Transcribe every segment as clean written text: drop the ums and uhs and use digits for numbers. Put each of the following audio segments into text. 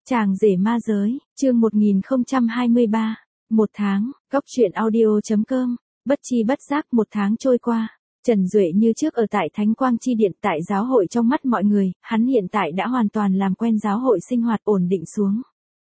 Chàng rể ma giới, chương 1023, một tháng, góc truyện audio.com, bất chi bất giác một tháng trôi qua. Trần Duệ như trước ở tại Thánh Quang Chi Điện tại giáo hội trong mắt mọi người, hắn hiện tại đã hoàn toàn làm quen giáo hội sinh hoạt ổn định xuống.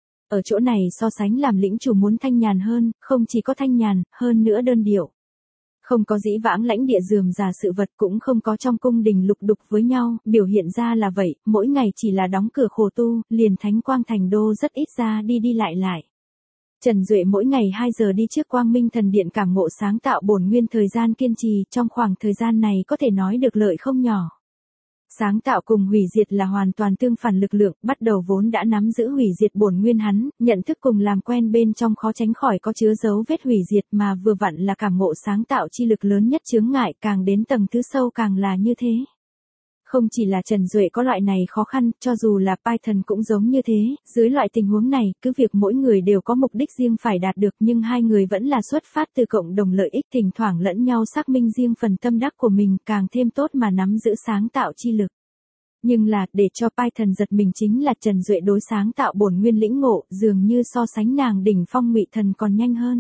Ở chỗ này so sánh làm lĩnh chủ muốn thanh nhàn hơn, không chỉ có thanh nhàn, hơn nữa đơn điệu. Không có dĩ vãng lãnh địa rườm rà sự vật, cũng không có trong cung đình lục đục với nhau, biểu hiện ra là vậy, mỗi ngày chỉ là đóng cửa khổ tu, liền Thánh Quang Thành Đô rất ít ra đi đi lại lại. Trần Duệ mỗi ngày 2 giờ đi trước Quang Minh Thần Điện cảm ngộ sáng tạo bổn nguyên thời gian kiên trì, trong khoảng thời gian này có thể nói được lợi không nhỏ. Sáng tạo cùng hủy diệt là hoàn toàn tương phản lực lượng, bắt đầu vốn đã nắm giữ hủy diệt bổn nguyên hắn, nhận thức cùng làm quen bên trong khó tránh khỏi có chứa dấu vết hủy diệt, mà vừa vặn là cảm ngộ sáng tạo chi lực lớn nhất chướng ngại, càng đến tầng thứ sâu càng là như thế. Không chỉ là Trần Duệ có loại này khó khăn, cho dù là Python cũng giống như thế, dưới loại tình huống này, cứ việc mỗi người đều có mục đích riêng phải đạt được, nhưng hai người vẫn là xuất phát từ cộng đồng lợi ích, thỉnh thoảng lẫn nhau xác minh riêng phần tâm đắc của mình, càng thêm tốt mà nắm giữ sáng tạo chi lực. Nhưng là, để cho Python giật mình chính là Trần Duệ đối sáng tạo bổn nguyên lĩnh ngộ, dường như so sánh nàng đỉnh phong Ngụy Thần còn nhanh hơn.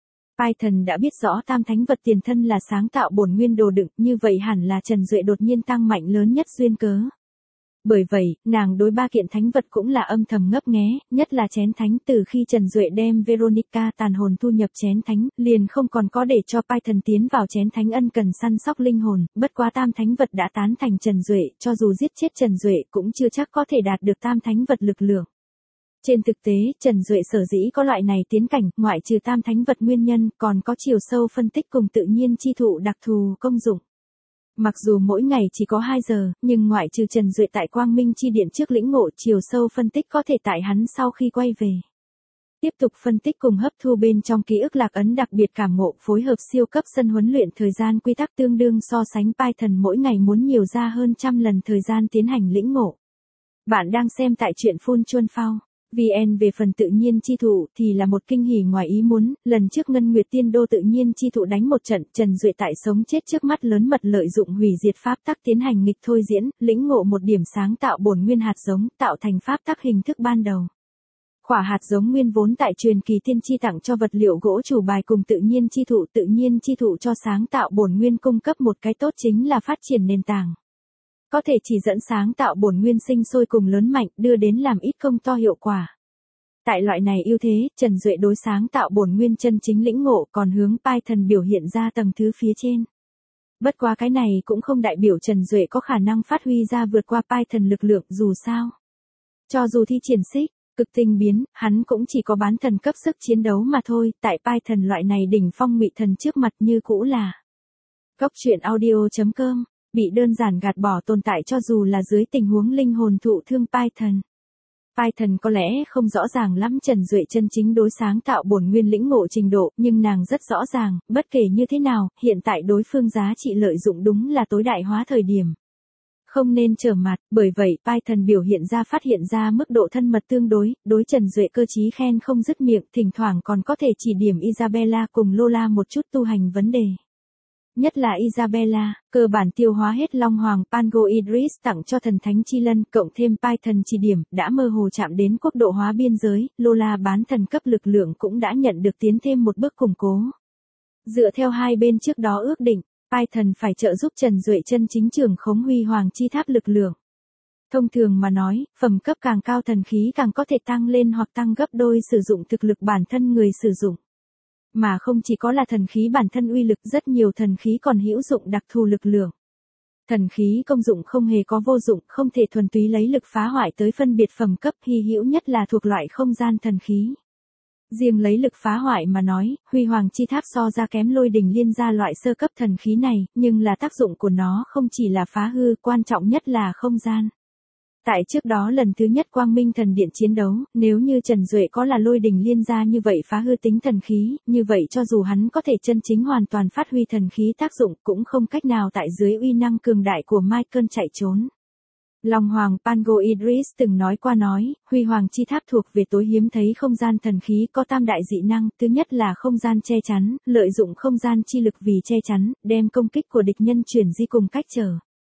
Python đã biết rõ tam thánh vật tiền thân là sáng tạo bổn nguyên đồ đựng, như vậy hẳn là Trần Duệ đột nhiên tăng mạnh lớn nhất duyên cớ. Bởi vậy, nàng đối 3 kiện thánh vật cũng là âm thầm ngấp nghé, nhất là chén thánh. Từ khi Trần Duệ đem Veronica tàn hồn thu nhập chén thánh, liền không còn có để cho Python tiến vào chén thánh ân cần săn sóc linh hồn, bất quá tam thánh vật đã tán thành Trần Duệ, cho dù giết chết Trần Duệ cũng chưa chắc có thể đạt được tam thánh vật lực lượng. Trên thực tế, Trần Duệ sở dĩ có loại này tiến cảnh, ngoại trừ tam thánh vật nguyên nhân, còn có chiều sâu phân tích cùng tự nhiên chi thụ đặc thù công dụng. Mặc dù mỗi ngày chỉ có 2 giờ, nhưng ngoại trừ Trần Duệ tại Quang Minh Chi Điện trước lĩnh ngộ chiều sâu phân tích có thể tại hắn sau khi quay về. Tiếp tục phân tích cùng hấp thu bên trong ký ức lạc ấn đặc biệt cảm ngộ, phối hợp siêu cấp sân huấn luyện thời gian quy tắc tương đương so sánh Python mỗi ngày muốn nhiều ra hơn 100 lần thời gian tiến hành lĩnh ngộ. Bạn đang xem tại truyện Phun Chuân Phao. VN về phần tự nhiên chi thụ thì là một kinh hỉ ngoài ý muốn, lần trước Ngân Nguyệt Tiên Đô tự nhiên chi thụ đánh một trận, Trần Duệ tại sống chết trước mắt lớn mật lợi dụng hủy diệt pháp tắc tiến hành nghịch thôi diễn, lĩnh ngộ một điểm sáng tạo bổn nguyên hạt giống, tạo thành pháp tắc hình thức ban đầu. Khỏa hạt giống nguyên vốn tại truyền kỳ tiên chi tặng cho vật liệu gỗ chủ bài cùng tự nhiên chi thụ cho sáng tạo bổn nguyên cung cấp một cái tốt chính là phát triển nền tảng. Có thể chỉ dẫn sáng tạo bổn nguyên sinh sôi cùng lớn mạnh, đưa đến làm ít công to hiệu quả. Tại loại này ưu thế, Trần Duệ đối sáng tạo bổn nguyên chân chính lĩnh ngộ, còn hướng Python biểu hiện ra tầng thứ phía trên. Bất quá cái này cũng không đại biểu Trần Duệ có khả năng phát huy ra vượt qua Python lực lượng, dù sao. Cho dù thi triển xích, cực tinh biến, hắn cũng chỉ có bán thần cấp sức chiến đấu mà thôi, tại Python loại này đỉnh phong Ngụy Thần trước mặt như cũ là. Góc truyện audio.com, bị đơn giản gạt bỏ tồn tại cho dù là dưới tình huống linh hồn thụ thương Python. Python có lẽ không rõ ràng lắm Trần Duệ chân chính đối sáng tạo bổn nguyên lĩnh ngộ trình độ, nhưng nàng rất rõ ràng, bất kể như thế nào, hiện tại đối phương giá trị lợi dụng đúng là tối đại hóa thời điểm. Không nên trở mặt, bởi vậy Python biểu hiện ra phát hiện ra mức độ thân mật tương đối Trần Duệ cơ chí khen không dứt miệng, thỉnh thoảng còn có thể chỉ điểm Isabella cùng Lola một chút tu hành vấn đề. Nhất là Isabella, cơ bản tiêu hóa hết Long Hoàng Pango Idris tặng cho thần thánh chi lân, cộng thêm Python chỉ điểm, đã mơ hồ chạm đến quốc độ hóa biên giới, Lola bán thần cấp lực lượng cũng đã nhận được tiến thêm một bước củng cố. Dựa theo hai bên trước đó ước định, Python phải trợ giúp Trần Duệ chân chính trưởng khống huy hoàng chi tháp lực lượng. Thông thường mà nói, phẩm cấp càng cao thần khí càng có thể tăng lên hoặc tăng gấp đôi sử dụng thực lực bản thân người sử dụng. Mà không chỉ có là thần khí bản thân uy lực, rất nhiều thần khí còn hữu dụng đặc thù lực lượng. Thần khí công dụng không hề có vô dụng, không thể thuần túy lấy lực phá hoại tới phân biệt phẩm cấp, hy hữu nhất là thuộc loại không gian thần khí. Riêng lấy lực phá hoại mà nói, huy hoàng chi tháp so ra kém lôi đình liên gia loại sơ cấp thần khí này, nhưng là tác dụng của nó không chỉ là phá hư, quan trọng nhất là không gian. Tại trước đó lần thứ nhất Quang Minh Thần Điện chiến đấu, nếu như Trần Duệ có là lôi đình liên gia như vậy phá hư tính thần khí, như vậy cho dù hắn có thể chân chính hoàn toàn phát huy thần khí tác dụng cũng không cách nào tại dưới uy năng cường đại của Michael chạy trốn. Long Hoàng Pango Idris từng nói qua huy hoàng chi tháp thuộc về tối hiếm thấy không gian thần khí có tam đại dị năng, thứ nhất là không gian che chắn, lợi dụng không gian chi lực vì che chắn, đem công kích của địch nhân chuyển di cùng cách trở.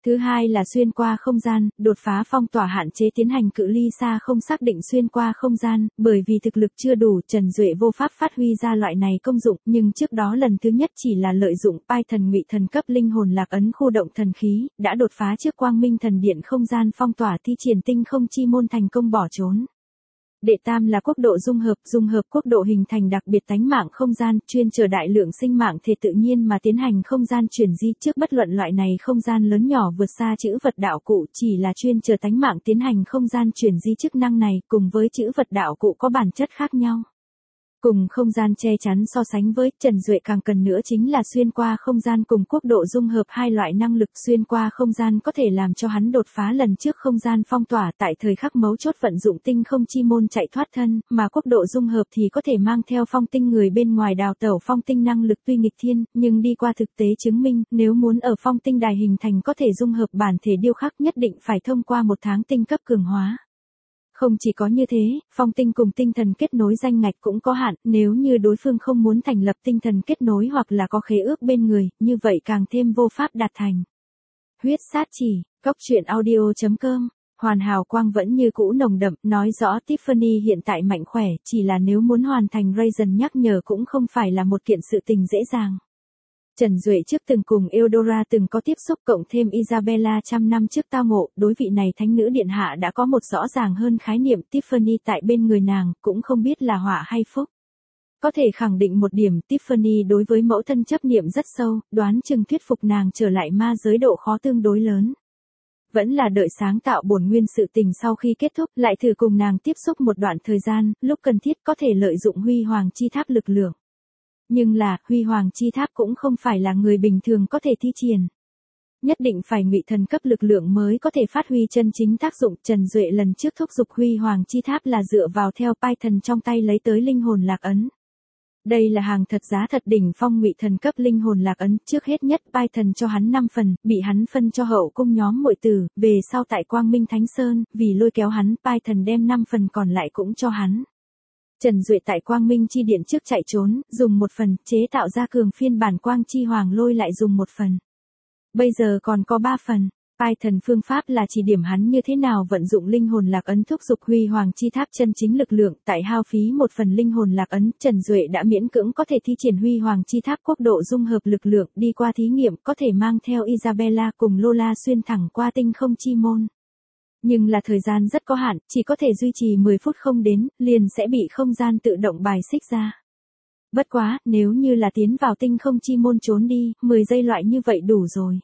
Thứ hai là xuyên qua không gian, đột phá phong tỏa hạn chế tiến hành cự ly xa không xác định xuyên qua không gian, bởi vì thực lực chưa đủ, Trần Duệ vô pháp phát huy ra loại này công dụng, nhưng trước đó lần thứ nhất chỉ là lợi dụng Python ngụy thần cấp linh hồn lạc ấn khu động thần khí, đã đột phá trước Quang Minh thần điện không gian phong tỏa thi triển tinh không chi môn thành công bỏ trốn. Đệ tam là quốc độ dung hợp quốc độ hình thành đặc biệt tánh mạng không gian, chuyên chờ đại lượng sinh mạng thể tự nhiên mà tiến hành không gian chuyển di trước bất luận loại này không gian lớn nhỏ vượt xa chữ vật đạo cụ chỉ là chuyên chờ tánh mạng tiến hành không gian chuyển di chức năng này cùng với chữ vật đạo cụ có bản chất khác nhau. Cùng không gian che chắn so sánh với, Trần Duệ càng cần nữa chính là xuyên qua không gian cùng quốc độ dung hợp hai loại năng lực xuyên qua không gian có thể làm cho hắn đột phá lần trước không gian phong tỏa tại thời khắc mấu chốt vận dụng tinh không chi môn chạy thoát thân, mà quốc độ dung hợp thì có thể mang theo phong tinh người bên ngoài đào tẩu phong tinh năng lực tuy nghịch thiên, nhưng đi qua thực tế chứng minh, nếu muốn ở phong tinh đài hình thành có thể dung hợp bản thể điêu khắc nhất định phải thông qua 1 tháng tinh cấp cường hóa. Không chỉ có như thế, phong tinh cùng tinh thần kết nối danh ngạch cũng có hạn, nếu như đối phương không muốn thành lập tinh thần kết nối hoặc là có khế ước bên người, như vậy càng thêm vô pháp đạt thành. Huyết sát chỉ, Cốc truyện audio.com, hoàn hào quang vẫn như cũ nồng đậm, nói rõ Tiffany hiện tại mạnh khỏe, chỉ là nếu muốn hoàn thành Raisin nhắc nhở cũng không phải là một kiện sự tình dễ dàng. Trần Duệ trước từng cùng Eudora từng có tiếp xúc cộng thêm Isabella trăm năm trước tao ngộ, đối vị này thánh nữ điện hạ đã có một rõ ràng hơn khái niệm Tiffany tại bên người nàng, cũng không biết là họa hay phúc. Có thể khẳng định một điểm Tiffany đối với mẫu thân chấp niệm rất sâu, đoán chừng thuyết phục nàng trở lại ma giới độ khó tương đối lớn. Vẫn là đợi sáng tạo bổn nguyên sự tình sau khi kết thúc lại thử cùng nàng tiếp xúc một đoạn thời gian, lúc cần thiết có thể lợi dụng huy hoàng chi tháp lực lượng. Nhưng là, huy hoàng chi tháp cũng không phải là người bình thường có thể thi triển. Nhất định phải ngụy thần cấp lực lượng mới có thể phát huy chân chính tác dụng. Trần Duệ lần trước thúc giục huy hoàng chi tháp là dựa vào theo Python trong tay lấy tới linh hồn lạc ấn. Đây là hàng thật giá thật đỉnh phong ngụy thần cấp linh hồn lạc ấn, trước hết nhất Python cho hắn 5 phần, bị hắn phân cho hậu cung nhóm muội tử, về sau tại Quang Minh Thánh Sơn, vì lôi kéo hắn, Python đem 5 phần còn lại cũng cho hắn. Trần Duệ tại Quang Minh chi điện trước chạy trốn, dùng 1 phần, chế tạo ra cường phiên bản Quang chi hoàng lôi lại dùng 1 phần. Bây giờ còn có 3 phần. Python phương pháp là chỉ điểm hắn như thế nào vận dụng linh hồn lạc ấn thúc giục huy hoàng chi tháp chân chính lực lượng, tại hao phí 1 phần linh hồn lạc ấn, Trần Duệ đã miễn cưỡng có thể thi triển huy hoàng chi tháp quốc độ dung hợp lực lượng, đi qua thí nghiệm, có thể mang theo Isabella cùng Lola xuyên thẳng qua tinh không chi môn. Nhưng là thời gian rất có hạn, chỉ có thể duy trì 10 phút không đến, liền sẽ bị không gian tự động bài xích ra. Bất quá, nếu như là tiến vào tinh không chi môn trốn đi, 10 giây loại như vậy đủ rồi.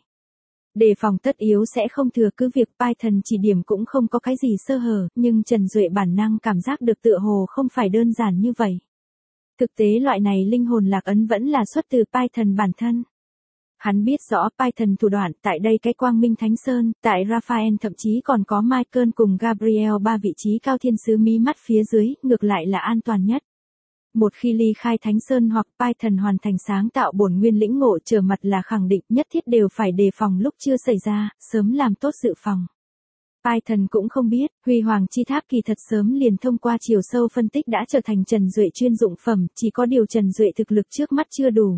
Đề phòng tất yếu sẽ không thừa, cứ việc Python chỉ điểm cũng không có cái gì sơ hở, nhưng Trần Duệ bản năng cảm giác được tựa hồ không phải đơn giản như vậy. Thực tế loại này linh hồn lạc ấn vẫn là xuất từ Python bản thân. Hắn biết rõ Python thủ đoạn, tại đây cái Quang Minh Thánh Sơn, tại Raphael thậm chí còn có Michael cùng Gabriel 3 vị trí cao thiên sứ mí mắt phía dưới, ngược lại là an toàn nhất. Một khi ly khai Thánh Sơn hoặc Python hoàn thành sáng tạo bổn nguyên lĩnh ngộ trở mặt là khẳng định nhất thiết đều phải đề phòng lúc chưa xảy ra, sớm làm tốt dự phòng. Python cũng không biết, huy hoàng chi tháp kỳ thật sớm liền thông qua chiều sâu phân tích đã trở thành Trần Duệ chuyên dụng phẩm, chỉ có điều Trần Duệ thực lực trước mắt chưa đủ.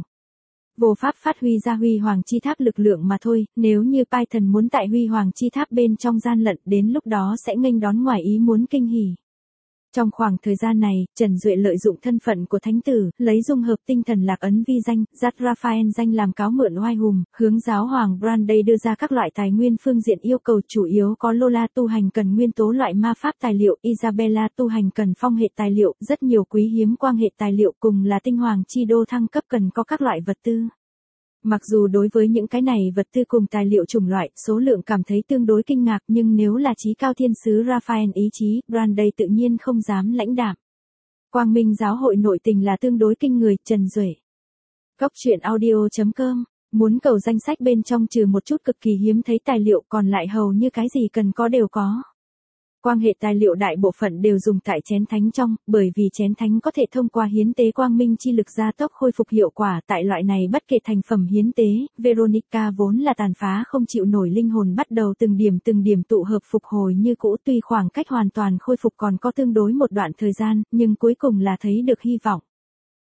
Vô pháp phát huy ra huy hoàng chi tháp lực lượng mà thôi, nếu như Python muốn tại huy hoàng chi tháp bên trong gian lận đến lúc đó sẽ nghênh đón ngoài ý muốn kinh hỉ. Trong khoảng thời gian này, Trần Duệ lợi dụng thân phận của thánh tử, lấy dung hợp tinh thần lạc ấn vi danh, dắt Raphael danh làm cáo mượn oai hùng, hướng giáo hoàng Brandeis đưa ra các loại tài nguyên phương diện yêu cầu, chủ yếu có Lola tu hành cần nguyên tố loại ma pháp tài liệu, Isabella tu hành cần phong hệ tài liệu, rất nhiều quý hiếm quang hệ tài liệu cùng là tinh hoàng chi đô thăng cấp cần có các loại vật tư. Mặc dù đối với những cái này vật tư cùng tài liệu chủng loại, số lượng cảm thấy tương đối kinh ngạc, nhưng nếu là chí cao thiên sứ Raphael ý chí, Brandeis tự nhiên không dám lãnh đạm. Quang Minh giáo hội nội tình là tương đối kinh người, Trần Duệ. Cốc truyện audio.com, muốn cầu danh sách bên trong trừ một chút cực kỳ hiếm thấy tài liệu còn lại hầu như cái gì cần có đều có. Quang hệ tài liệu đại bộ phận đều dùng tại chén thánh trong, bởi vì chén thánh có thể thông qua hiến tế quang minh chi lực gia tốc khôi phục hiệu quả tại loại này bất kể thành phẩm hiến tế, Veronica vốn là tàn phá không chịu nổi linh hồn bắt đầu từng điểm tụ hợp phục hồi như cũ, tuy khoảng cách hoàn toàn khôi phục còn có tương đối một đoạn thời gian, nhưng cuối cùng là thấy được hy vọng.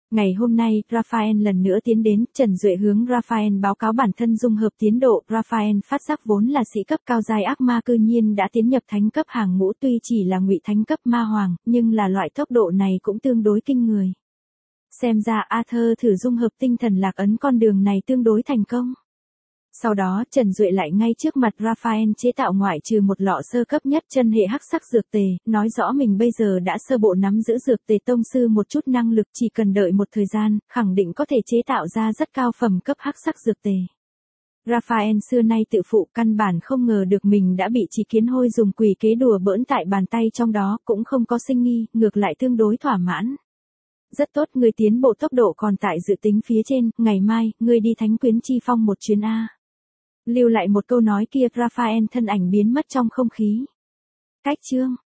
Ngày hôm nay, Raphael lần nữa tiến đến, Trần Duệ hướng Raphael báo cáo bản thân dung hợp tiến độ. Raphael phát giác vốn là sĩ cấp cao giai ác ma cư nhiên đã tiến nhập thánh cấp hàng ngũ, tuy chỉ là ngụy thánh cấp ma hoàng, nhưng là loại tốc độ này cũng tương đối kinh người. Xem ra Arthur thử dung hợp tinh thần lạc ấn con đường này tương đối thành công. Sau đó, Trần Duệ lại ngay trước mặt Raphael chế tạo ngoại trừ một lọ sơ cấp nhất chân hệ hắc sắc dược tề, nói rõ mình bây giờ đã sơ bộ nắm giữ dược tề tông sư một chút năng lực, chỉ cần đợi một thời gian, khẳng định có thể chế tạo ra rất cao phẩm cấp hắc sắc dược tề. Raphael xưa nay tự phụ, căn bản không ngờ được mình đã bị Chỉ Kiến Hôi dùng quỷ kế đùa bỡn tại bàn tay, trong đó cũng không có sinh nghi, ngược lại tương đối thỏa mãn. Rất tốt, ngươi tiến bộ tốc độ còn tại dự tính phía trên, ngày mai, ngươi đi Thánh Quyến Chi Phong một chuyến A. Lưu lại một câu nói kia, Raphael thân ảnh biến mất trong không khí. Cách chương